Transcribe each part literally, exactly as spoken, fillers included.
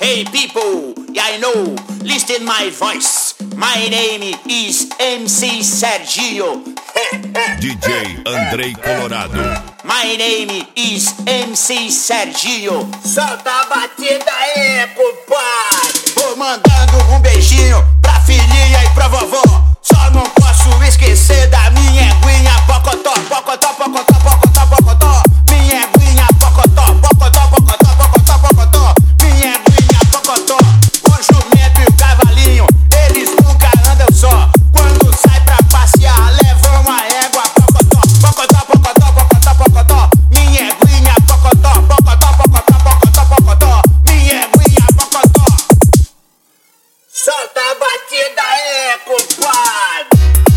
Hey people, I know, listen my voice. My name is M C Sergio. D J Andrei Colorado. My name is M C Sergio. Solta a batida aí, compadre. Vou mandando um beijinho pra filhinha e pra vovó. Só não posso esquecer da minha eguinha pocotó, pocotó, pocotó, pocotó, pocotó. Minha eguinha pocotó, pocotó, pocotó, pocotó, pocotó. Minha eguinha pocotó. O jumento e o cavalinho, eles nunca andam só. Quando sai pra passear, levam uma égua pocotó, pocotó, pocotó, pocotó, pocotó. Minha eguinha pocotó, pocotó, pocotó, pocotó, pocotó. Minha eguinha pocotó. Solta a batida aí, compadre.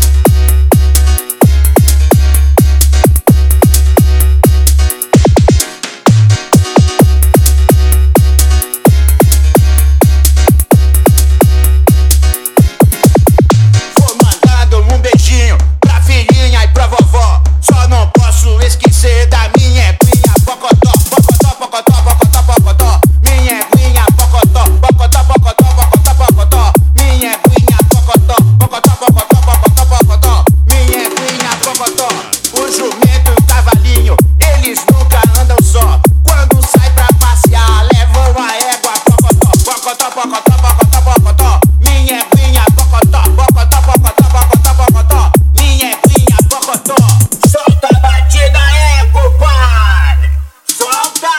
Vou mandando um beijinho pra filhinha e pra vovó. Só não posso esquecer da minha eguinha pocotó, pocotó, pocotó, pocotó, pocotó. Minha eguinha pocotó, pocotó, pocotó, pocotó, pocotó. Minha eguinha pocotó, pocotó, pocotó, pocotó, pocotó. Minha eguinha pocotó. O jumento e o cavalinho, eles nunca andam só. Quando sai pra passear, levam uma égua pocotó, pocotó, pocotó, pocotó, pocotó. Minha eguinha pocotó, pocotó, pocotó, pocotó, pocotó. Minha eguinha pocotó. Solta a batida aí, compadre. Solta.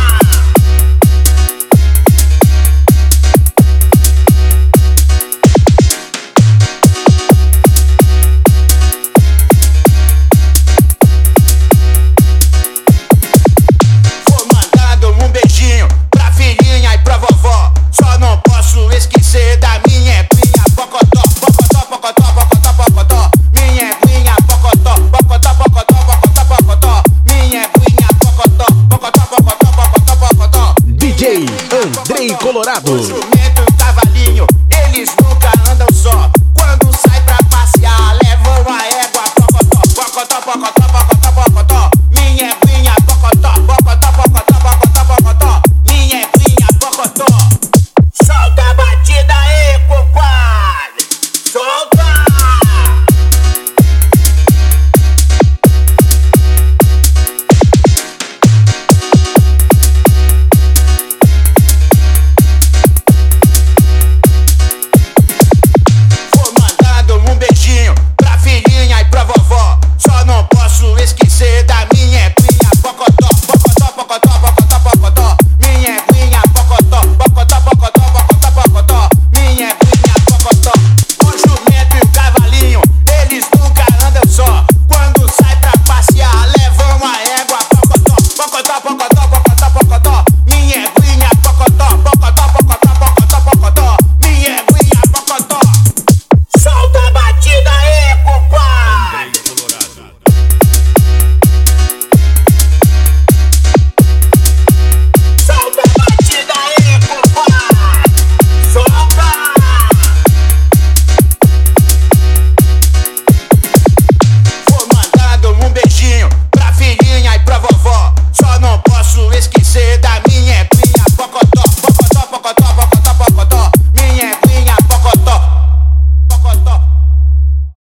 Vou mandando um beijinho pra filhinha e pra vovó. Só não posso esquecer da minha eguinha pocotó, pocotó, pocotó, pocotó, pocotó. Minha eguinha pocotó, pocotó, pocotó, pocotó, pocotó. Minha eguinha pocotó, pocotó, pocotó, pocotó, pocotó. D J Andrei Colorado. O jumento e o cavalinho, eles nunca andam só. Quando sai pra passear, levam uma égua pocotó, pocotó, pocotó,